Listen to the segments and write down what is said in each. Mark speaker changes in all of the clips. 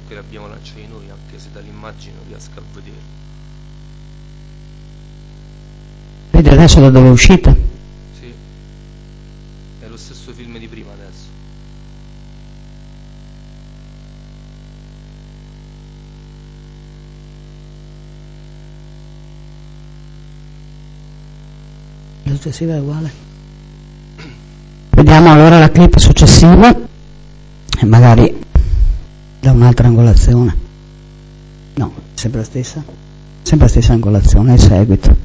Speaker 1: che l'abbiamo lanciati noi, anche se dall'immagine non riesco a vedere.
Speaker 2: Vedi adesso da dove è uscita?
Speaker 1: Sì, è lo stesso film di prima adesso.
Speaker 2: La successiva è uguale. Vediamo allora la clip successiva e magari da un'altra angolazione. No, sempre la stessa? Sempre la stessa angolazione, il seguito.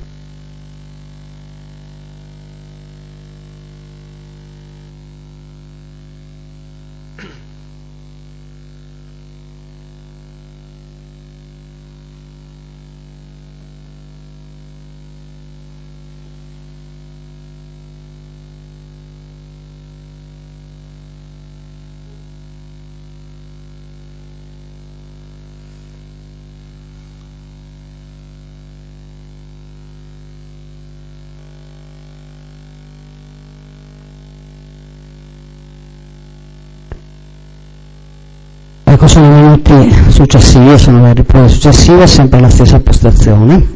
Speaker 2: Ecco, sono i minuti successivi, sono le riprese successive, sempre la stessa postazione.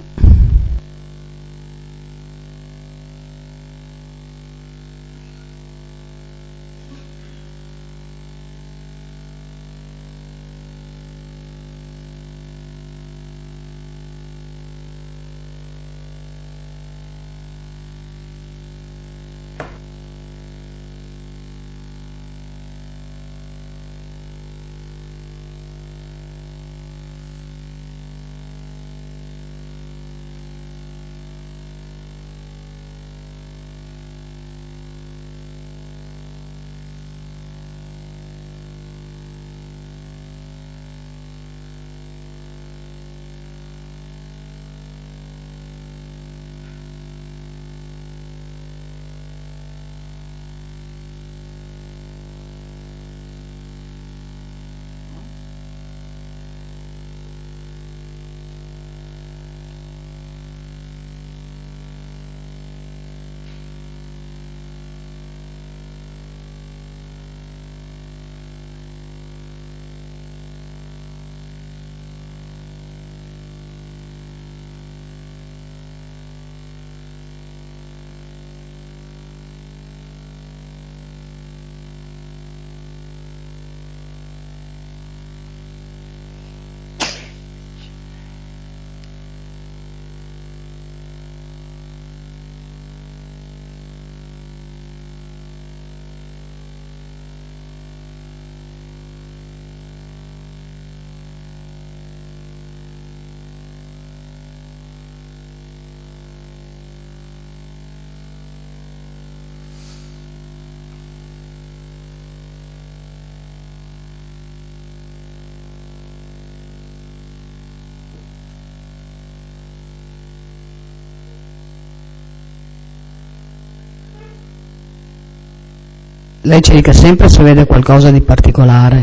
Speaker 2: Lei ci dica sempre se vede qualcosa di particolare.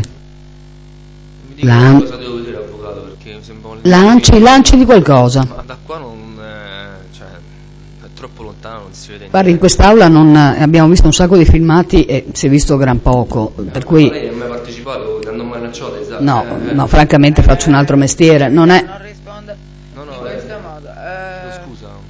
Speaker 1: Mi dica cosa devo vedere, avvocato, perché mi sembra
Speaker 2: lanci di qualcosa.
Speaker 1: Ma da qua non cioè è troppo lontano, non si vede niente.
Speaker 2: Guardi, in quest'aula non abbiamo visto un sacco di filmati e si è visto gran poco, per cui
Speaker 1: lei non ha mai partecipato, le hanno mai lanciato, esatto.
Speaker 2: No, francamente faccio un altro mestiere, non è.
Speaker 3: Non risponde in questo modo.
Speaker 1: Scusa.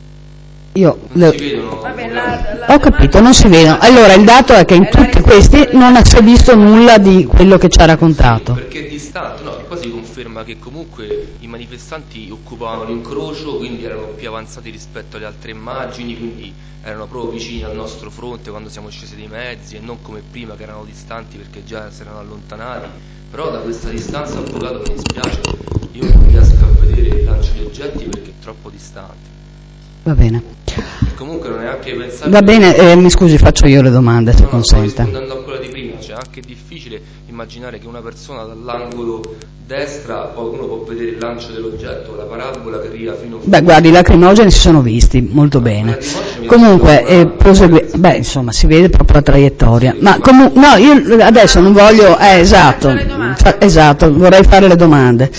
Speaker 2: Io
Speaker 1: non si vedono.
Speaker 2: Ho capito, non si vedono. Allora il dato è che in tutti questi non si è visto nulla di quello che ci ha raccontato.
Speaker 1: Sì, perché è distante, no? E poi si conferma che comunque i manifestanti occupavano l'incrocio, quindi erano più avanzati rispetto alle altre immagini, quindi erano proprio vicini al nostro fronte quando siamo scesi dai mezzi e non come prima che erano distanti perché già si erano allontanati. Però da questa distanza, avvocato, mi dispiace, io non riesco a vedere il lancio di oggetti perché è troppo distante.
Speaker 2: Va bene.
Speaker 1: Comunque non è anche pensabile.
Speaker 2: Va bene, mi scusi, faccio io le domande se consente.
Speaker 1: Rispondendo a quella di prima, cioè è anche difficile immaginare che una persona dall'angolo destra, poi uno può vedere il lancio dell'oggetto, la parabola che arriva fino a.
Speaker 2: Beh, guardi, i lacrimogeni si sono visti molto bene. Comunque, insomma, si vede proprio la traiettoria. Ma no, io adesso non voglio. Esatto, vorrei fare le domande.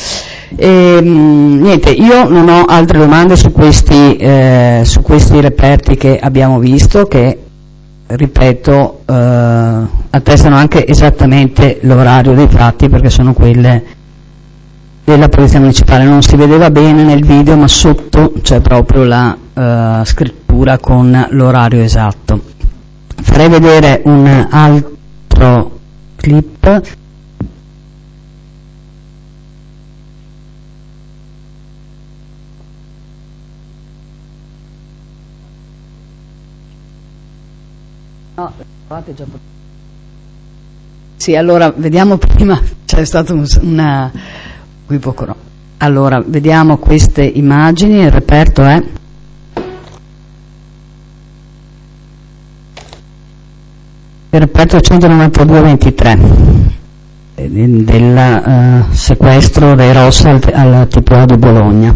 Speaker 2: Niente, io non ho altre domande su questi reperti che abbiamo visto, che ripeto attestano anche esattamente l'orario dei fatti, perché sono quelle della Polizia Municipale. Non si vedeva bene nel video, ma sotto c'è proprio la scrittura con l'orario esatto. Farei vedere un altro clip. No, già. Sì, allora vediamo prima, c'è stato una equivoco. No. Allora, vediamo queste immagini, il reperto è il reperto 192-23 del sequestro dei Ross al TPA di Bologna.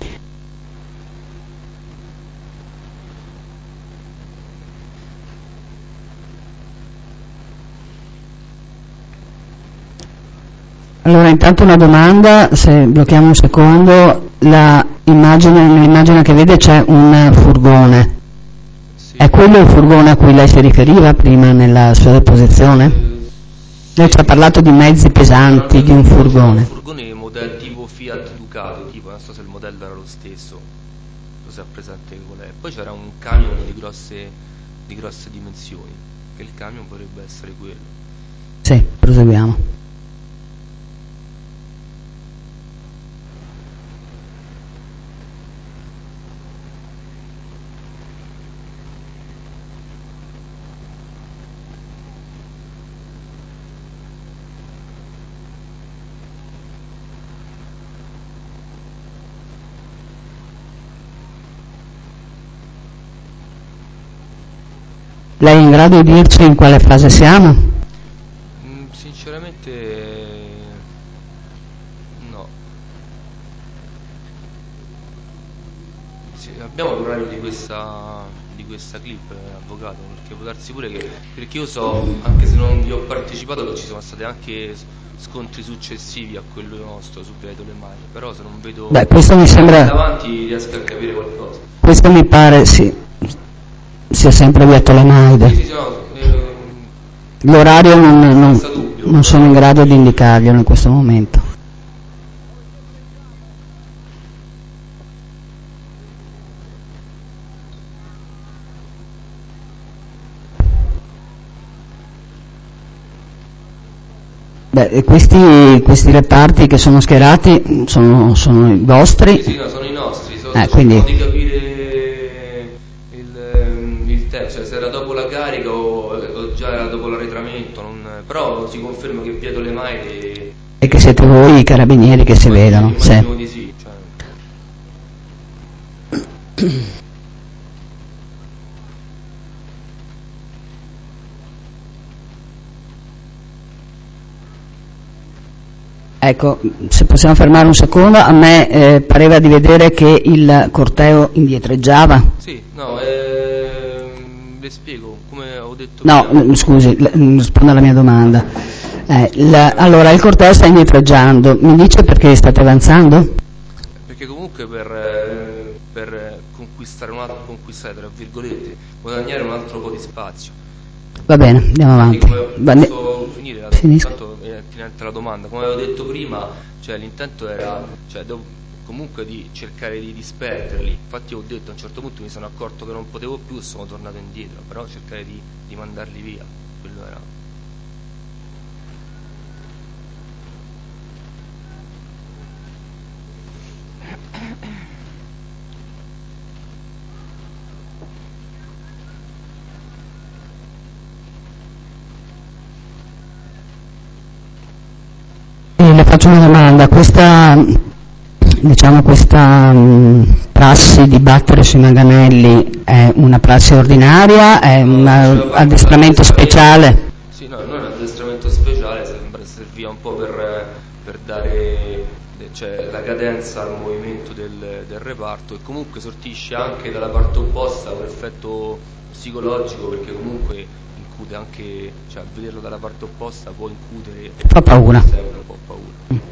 Speaker 2: Allora, intanto una domanda, se blocchiamo un secondo, nell'immagine che vede c'è un furgone. Sì. È quello il furgone a cui lei si riferiva prima nella sua deposizione? Lei ci ha parlato di mezzi pesanti, di un furgone.
Speaker 1: Un furgone modello tipo Fiat Ducato, tipo, non so se il modello era lo stesso, lo sa presente qual è. Poi c'era un camion di grosse dimensioni, che il camion potrebbe essere quello.
Speaker 2: Sì, proseguiamo. Lei è in grado di dirci in quale fase siamo?
Speaker 1: Sinceramente no. Sì, abbiamo l'orario di questa clip, avvocato, perché può darsi pure che, perché io so, anche se non vi ho partecipato, che ci sono stati anche scontri successivi a quello nostro su Pietro Le Mani, però se non vedo
Speaker 2: questo mi sembra
Speaker 1: davanti riesco a capire qualcosa.
Speaker 2: Questo mi pare sia sempre via Tolemaide.
Speaker 1: Sì, no,
Speaker 2: l'orario non sono in grado di indicarglielo in questo momento. Questi reparti che sono schierati sono i vostri?
Speaker 1: Sì, no, sono i nostri,
Speaker 2: quindi
Speaker 1: di capire il tempo, cioè se era dopo la carica o già era dopo l'arretramento, però si conferma che Pietro Le Mani
Speaker 2: e che siete voi i carabinieri che si vedono.
Speaker 1: Immagino di sì, cioè.
Speaker 2: Ecco, se possiamo fermare un secondo, a me pareva di vedere che il corteo indietreggiava.
Speaker 1: Sì, no, le spiego, come ho detto.
Speaker 2: No, scusi, rispondo alla mia domanda. Allora, il corteo sta indietreggiando, mi dice perché state avanzando?
Speaker 1: Perché comunque per conquistare tra virgolette, guadagnare un altro po' di spazio.
Speaker 2: Va bene, andiamo avanti.
Speaker 1: Posso finire?
Speaker 2: Finisca.
Speaker 1: Tanto è attinente alla domanda. Come avevo detto prima, cioè, l'intento era comunque di cercare di disperderli. Infatti ho detto, a un certo punto mi sono accorto che non potevo più e sono tornato indietro, però cercare di mandarli via, quello era.
Speaker 2: Le faccio una domanda, questa prassi di battere sui manganelli è una prassi ordinaria, è un addestramento speciale?
Speaker 1: Sì, no, non è un addestramento speciale, serviva un po' per dare la cadenza al movimento del reparto, e comunque sortisce anche dalla parte opposta un effetto psicologico, perché comunque incute anche, vederlo dalla parte opposta può incutere,
Speaker 2: fa paura.
Speaker 1: Sempre un po' paura. Quindi,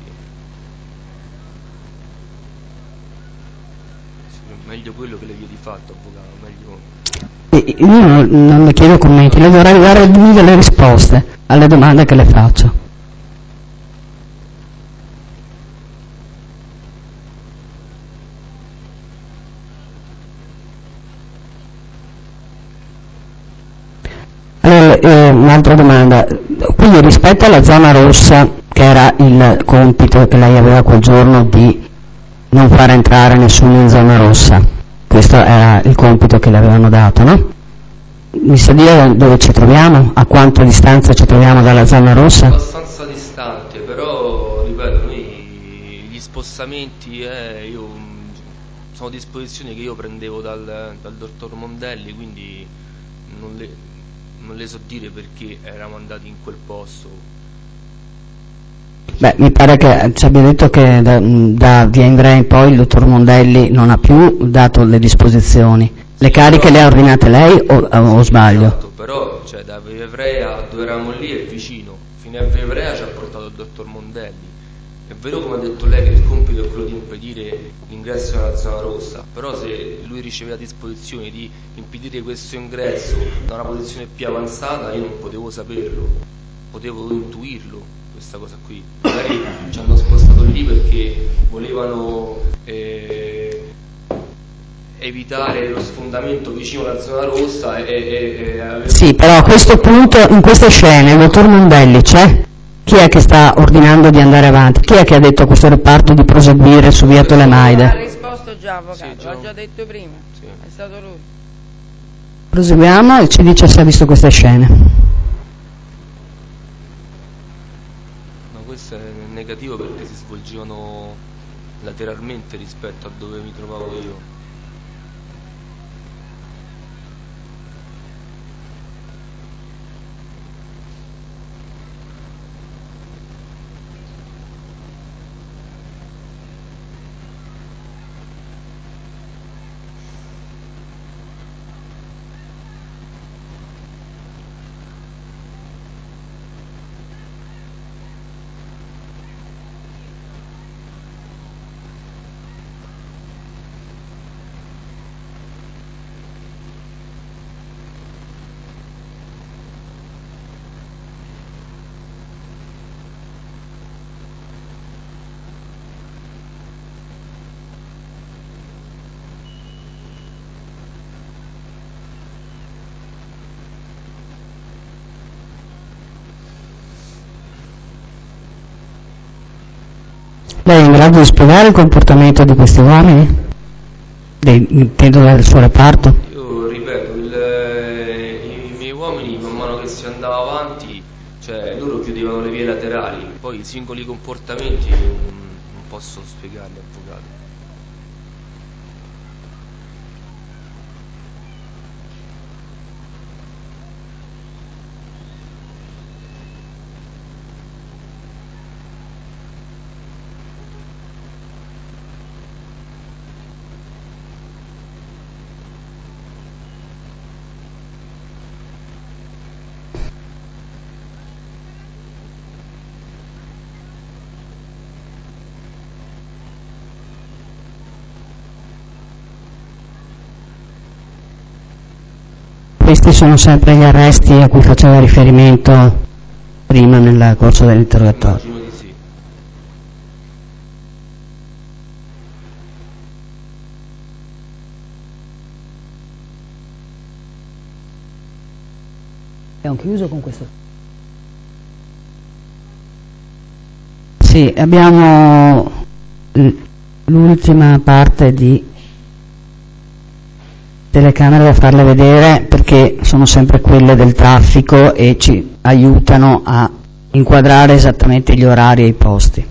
Speaker 1: meglio quello che le vie di fatto, avvocato, meglio.
Speaker 2: Io non le chiedo commenti, le vorrei dare delle risposte alle domande che le faccio. un'altra domanda, quindi rispetto alla zona rossa, che era il compito che lei aveva quel giorno di non far entrare nessuno in zona rossa, questo era il compito che le avevano dato, no? Mi sa dire dove ci troviamo? A quanta distanza ci troviamo dalla zona rossa?
Speaker 1: Abbastanza distante, però ripeto, noi gli spostamenti sono disposizioni che io prendevo dal dottor Mondelli, quindi non le so dire perché eravamo andati in quel posto.
Speaker 2: Beh, mi pare che ci abbia detto che da via Ivrea in poi il dottor Mondelli non ha più dato le disposizioni. Le cariche le ha ordinate lei o sbaglio?
Speaker 1: Esatto, però da via Ivrea dove eravamo lì è vicino, fino a via Ivrea ci ha portato il dottor Mondelli. È vero, come ha detto lei, che il compito è quello di impedire l'ingresso nella zona rossa, però se lui riceveva disposizioni di impedire questo ingresso da una posizione più avanzata, io non potevo saperlo, potevo intuirlo, questa cosa qui. Magari ci hanno spostato lì perché volevano evitare lo sfondamento vicino alla zona rossa
Speaker 2: Sì, però a questo punto, in queste scene, il dottor Mondelli c'è? Chi è che sta ordinando di andare avanti? Chi è che ha detto a questo reparto di proseguire su via
Speaker 3: Ha
Speaker 2: Tolemaide?
Speaker 3: risposto già, avvocato,
Speaker 1: Sì,
Speaker 3: l'ho già detto prima,
Speaker 1: sì.
Speaker 3: è stato lui.
Speaker 2: Proseguiamo e ci dice se ha visto queste scene.
Speaker 1: No, questo è negativo perché si svolgevano lateralmente rispetto a dove mi trovavo io.
Speaker 2: Lei è in grado di spiegare il comportamento di questi uomini? Intendo del suo reparto?
Speaker 1: Io ripeto, i miei uomini man mano che si andava avanti, loro chiudevano le vie laterali, poi i singoli comportamenti non posso spiegarli, avvocato.
Speaker 2: Questi sono sempre gli arresti a cui faceva riferimento prima nel corso dell'interrogatorio.
Speaker 1: Immagino di sì.
Speaker 2: Abbiamo chiuso con questo? Sì, abbiamo l'ultima parte di telecamere da farle vedere perché sono sempre quelle del traffico e ci aiutano a inquadrare esattamente gli orari e i posti.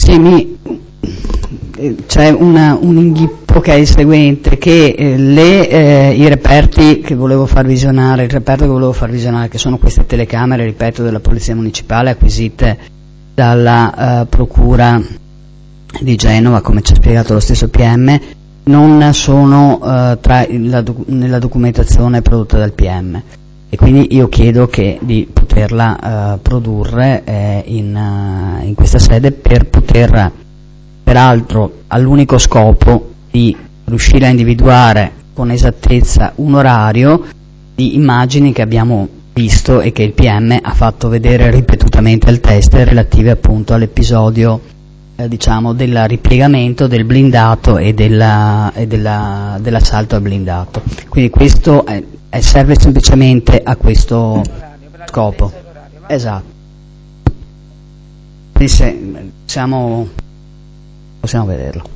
Speaker 2: Sì, c'è un inghippo che è il seguente, che i reperti che volevo far visionare, il reperto che volevo far visionare, che sono queste telecamere, ripeto, della Polizia Municipale acquisite dalla Procura di Genova, come ci ha spiegato lo stesso PM, non sono nella documentazione prodotta dal PM, e quindi io chiedo di poterla produrre in questa sede, per poter, peraltro all'unico scopo di riuscire a individuare con esattezza un orario di immagini che abbiamo visto e che il PM ha fatto vedere ripetutamente al test, relative appunto all'episodio diciamo del ripiegamento del blindato e dell'assalto al blindato. Quindi questo serve semplicemente a questo scopo. Esatto. Quindi se possiamo vederlo.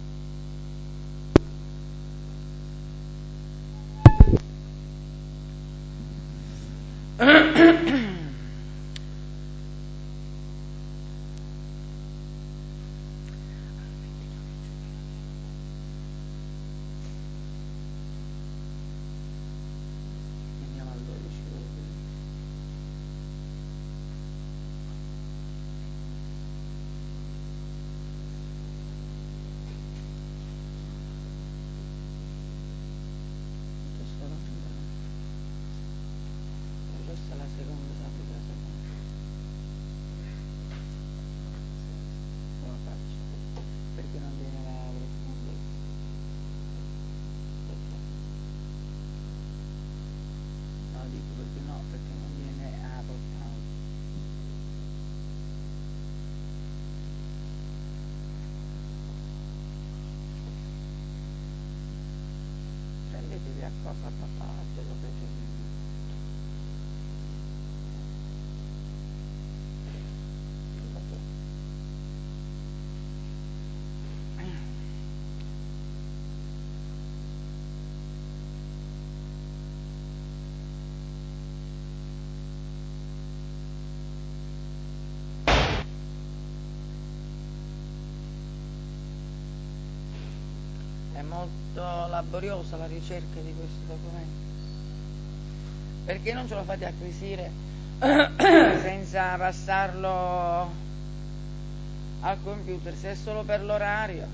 Speaker 3: È molto laboriosa la ricerca di questo documento. Perché non ce lo fate acquisire senza passarlo al computer, se è solo per l'orario?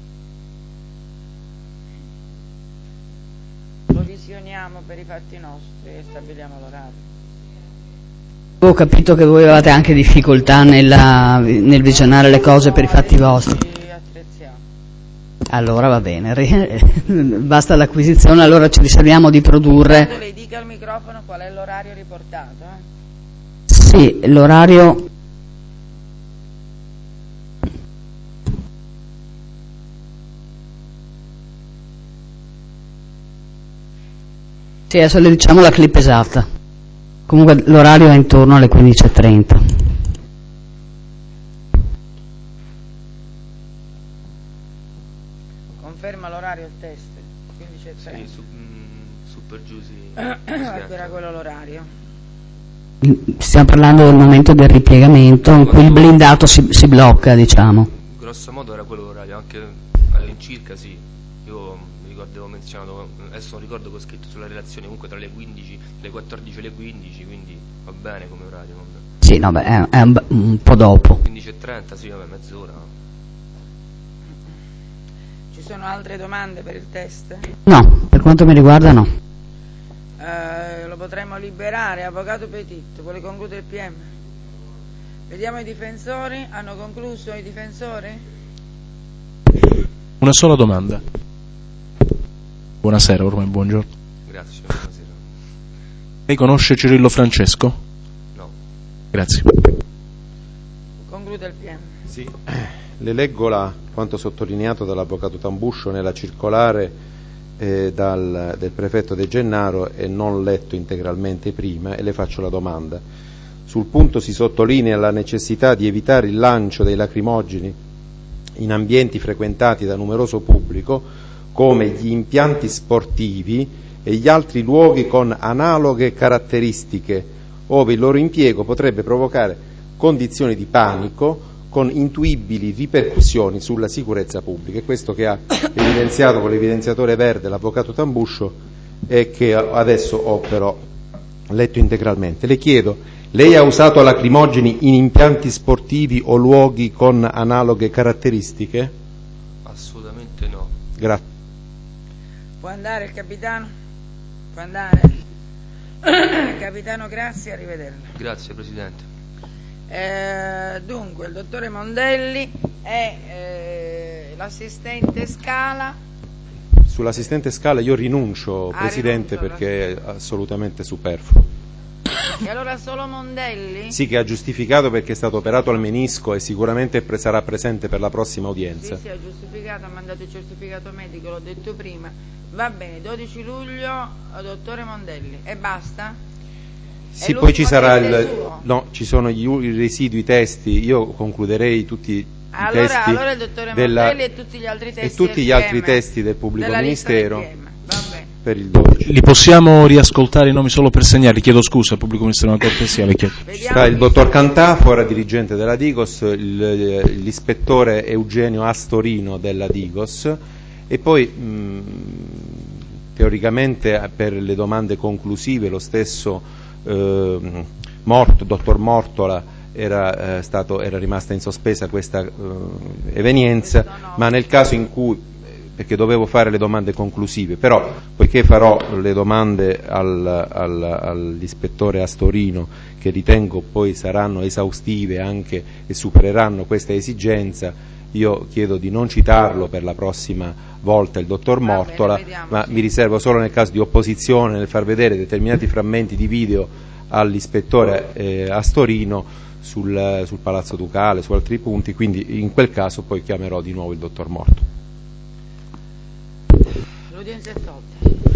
Speaker 3: Lo visioniamo per i fatti nostri e stabiliamo l'orario.
Speaker 2: Ho capito che voi avevate anche difficoltà nel visionare le cose per i fatti vostri. Allora va bene, basta l'acquisizione, allora ci riserviamo di produrre.
Speaker 3: Quando lei dica al microfono qual è l'orario riportato?
Speaker 2: Sì, l'orario. Sì, adesso le diciamo la clip esatta. Comunque l'orario è intorno alle 15:30.
Speaker 3: Conferma l'orario il test, 15:30.
Speaker 1: Sì, su per giù sì.
Speaker 3: Era quello l'orario.
Speaker 2: Stiamo parlando del momento del ripiegamento in cui il blindato si blocca, diciamo.
Speaker 1: Grosso modo era quello l'orario, anche all'incirca sì. Io mi ricordo, menzionato, adesso non ricordo che ho scritto sulla relazione, comunque tra le 15, le 14 e le 15, quindi va bene come orario. Vabbè.
Speaker 2: Sì, no, beh, è un po' dopo.
Speaker 1: 15:30, sì, vabbè, mezz'ora.
Speaker 3: Ci sono altre domande per il test?
Speaker 2: No, per quanto mi riguarda no.
Speaker 3: Lo potremmo liberare. Avvocato Petit, vuole concludere il PM? Vediamo i difensori. Hanno concluso i difensori?
Speaker 4: Una sola domanda. Buonasera, ormai buongiorno.
Speaker 1: Grazie, buonasera.
Speaker 4: Lei conosce Cirillo Francesco?
Speaker 1: No.
Speaker 4: Grazie.
Speaker 3: Conclude il PM.
Speaker 5: Sì, le leggo quanto sottolineato dall'avvocato Tambuscio nella circolare del prefetto De Gennaro, e non letto integralmente prima, e le faccio la domanda. Sul punto si sottolinea la necessità di evitare il lancio dei lacrimogeni in ambienti frequentati da numeroso pubblico, come gli impianti sportivi e gli altri luoghi con analoghe caratteristiche, ove il loro impiego potrebbe provocare condizioni di panico, con intuibili ripercussioni sulla sicurezza pubblica. È questo che ha evidenziato con l'evidenziatore verde l'avvocato Tambuscio e che adesso ho però letto integralmente. Le chiedo, lei ha usato lacrimogeni in impianti sportivi o luoghi con analoghe caratteristiche?
Speaker 1: Assolutamente no.
Speaker 5: Grazie.
Speaker 3: Può andare il capitano? Può andare? Capitano, grazie, arrivederla.
Speaker 1: Grazie Presidente.
Speaker 3: Dunque, il dottore Mondelli è l'assistente Scala.
Speaker 5: Sull'assistente Scala io rinuncio, Presidente,
Speaker 3: rinuncio,
Speaker 5: perché è assolutamente superfluo.
Speaker 3: E allora solo Mondelli?
Speaker 5: Sì, che ha giustificato perché è stato operato al menisco e sicuramente sarà presente per la prossima udienza.
Speaker 3: Sì, ha giustificato, ha mandato il certificato medico, l'ho detto prima. Va bene, 12 luglio, dottore Mondelli. E basta?
Speaker 5: Sì, poi ci sarà no, ci sono i residui testi, io concluderei tutti i testi
Speaker 3: allora il dottore Mondelli e tutti gli altri testi
Speaker 5: e tutti gli altri testi del pubblico ministero per il 12.
Speaker 4: Li possiamo riascoltare i nomi solo per segnali? Chiedo scusa al pubblico ministero, una cortesia, le chiedo.
Speaker 5: Sarà il dottor Cantafora, dirigente della Digos, l'ispettore Eugenio Astorino della Digos e poi teoricamente per le domande conclusive lo stesso dottor Mortola era rimasta in sospesa questa evenienza, ma nel caso in cui, perché dovevo fare le domande conclusive, però poiché farò le domande all'ispettore Astorino, che ritengo poi saranno esaustive anche e supereranno questa esigenza, io chiedo di non citarlo per la prossima volta il dottor Mortola, ma mi riservo solo nel caso di opposizione nel far vedere determinati frammenti di video all'ispettore Astorino sul Palazzo Ducale, su altri punti, quindi in quel caso poi chiamerò di nuovo il dottor Morto.
Speaker 3: L'udienza è tolta.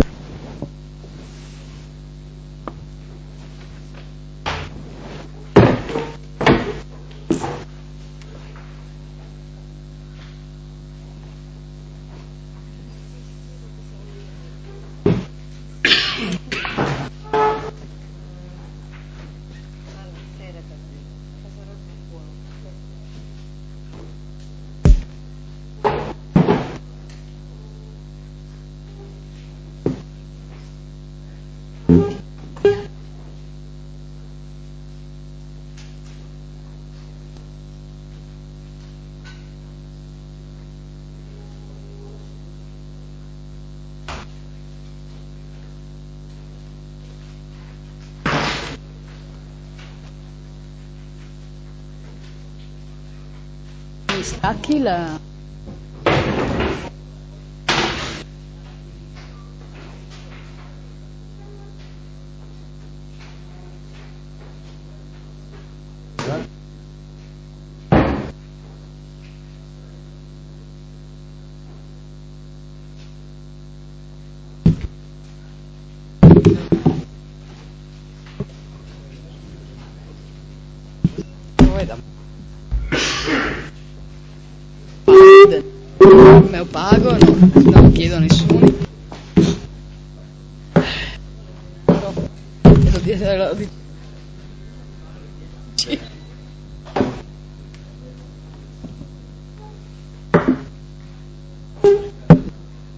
Speaker 2: Stacchi la... Me lo pago, non chiedo a nessuno. Però devo dire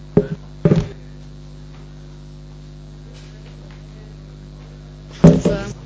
Speaker 2: sì.